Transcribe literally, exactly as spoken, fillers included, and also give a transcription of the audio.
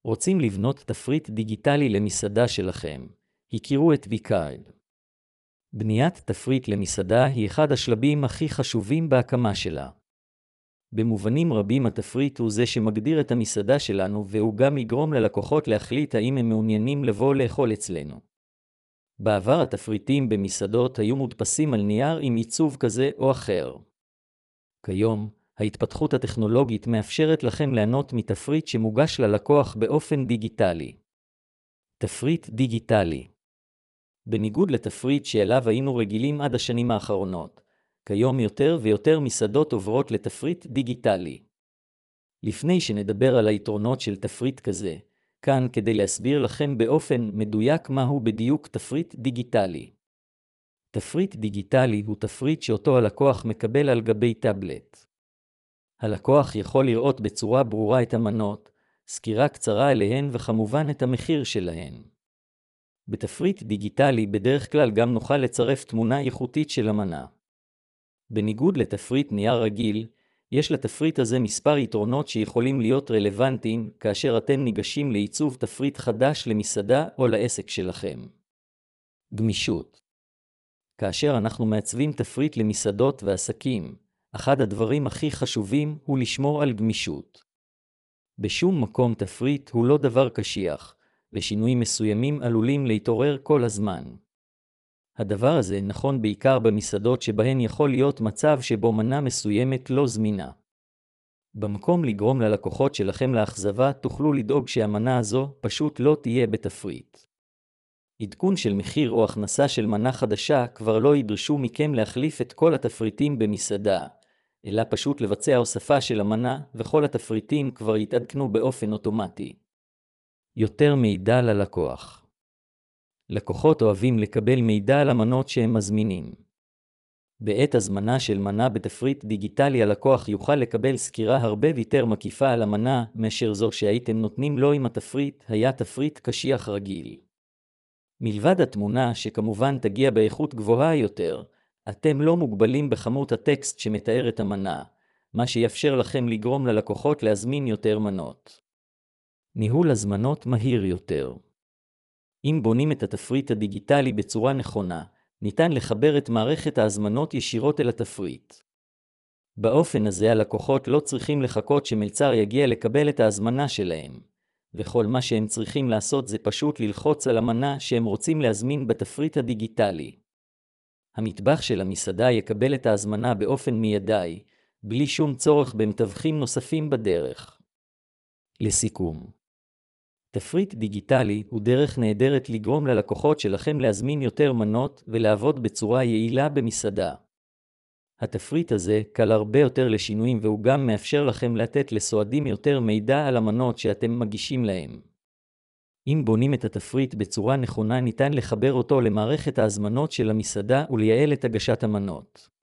רוצים לבנות תפריט דיגיטלי למסעדה שלכם? הכירו את ויקארד. בניית תפריט למסעדה היא אחד השלבים הכי חשובים בהקמה שלה. במובנים רבים התפריט הוא זה שמגדיר את המסעדה שלנו, והוא גם יגרום ללקוחות להחליט האם הם מעוניינים לבוא לאכול אצלנו. בעבר התפריטים במסעדות היו מודפסים על נייר עם עיצוב כזה או אחר. כיום, ההתפתחות הטכנולוגית מאפשרת לכם ליהנות מתפריט שמוגש ללקוח באופן דיגיטלי. תפריט דיגיטלי. בניגוד לתפריט שאליו היינו רגילים עד השנים האחרונות, כיום יותר ויותר מסעדות עוברות לתפריט דיגיטלי. לפני שנדבר על היתרונות של תפריט כזה, כאן כדי להסביר לכם באופן מדויק מהו בדיוק תפריט דיגיטלי. תפריט דיגיטלי הוא תפריט שאותו הלקוח מקבל על גבי טאבלט. הלקוח יכול לראות בצורה ברורה את המנות, סקירה קצרה עליהן וכמובן את המחיר שלהן. בתפריט דיגיטלי בדרך כלל גם נוכל לצרף תמונה איכותית של המנה. בניגוד לתפריט נייר רגיל, יש לתפריט הזה מספר יתרונות שיכולים להיות רלוונטיים כאשר אתם ניגשים לעיצוב תפריט חדש למסעדה או לעסק שלכם. גמישות. כאשר אנחנו מעצבים תפריט למסעדות ועסקים, אחד הדברים הכי חשובים הוא לשמור על גמישות. בשום מקום תפריט הוא לא דבר קשיח, ושינויים מסוימים עלולים להתעורר כל הזמן. הדבר הזה נכון בעיקר במסעדות שבהן יכול להיות מצב שבו מנה מסוימת לא זמינה. במקום לגרום ללקוחות שלכם לאכזבה, תוכלו לדאוג שהמנה הזו פשוט לא תהיה בתפריט. עדכון של מחיר או הכנסה של מנה חדשה כבר לא ידרשו מכם להחליף את כל התפריטים במסעדה, אלא פשוט לבצע הוספה של המנה וכל התפריטים כבר יתעדכנו באופן אוטומטי. יותר מידע ללקוח. לקוחות אוהבים לקבל מידע על המנות שהם מזמינים. בעת הזמנה של מנה בתפריט דיגיטלי הלקוח יוכל לקבל סקירה הרבה יותר מקיפה על המנה מאשר זו שהייתם נותנים לו אם התפריט היה תפריט קשיח רגיל. מלבד התמונה שכמובן תגיע באיכות גבוהה יותר, אתם לא מוגבלים בכמות הטקסט שמתאר את המנה, מה שיאפשר לכם לגרום ללקוחות להזמין יותר מנות. ניהול הזמנות מהיר יותר. אם בונים את התפריט הדיגיטלי בצורה נכונה, ניתן לחבר את מערכת ההזמנות ישירות אל התפריט. באופן הזה הלקוחות לא צריכים לחכות שמלצר יגיע לקבל את ההזמנה שלהם, וכל מה שהם צריכים לעשות זה פשוט ללחוץ על המנה שהם רוצים להזמין בתפריט הדיגיטלי. המטבח של המסעדה יקבל את ההזמנה באופן מיידי, בלי שום צורך במתווכים נוספים בדרך. לסיכום, תפריט דיגיטלי הוא דרך נהדרת לגרום ללקוחות שלכם להזמין יותר מנות ולעבוד בצורה יעילה במסעדה. התפריט הזה קל הרבה יותר לשינויים והוא גם מאפשר לכם לתת לסועדים יותר מידע על המנות שאתם מגישים להם. אם בונים את התפריט בצורה נכונה ניתן לחבר אותו למערכת ההזמנות של המסעדה ולייעל את הגשת המנות.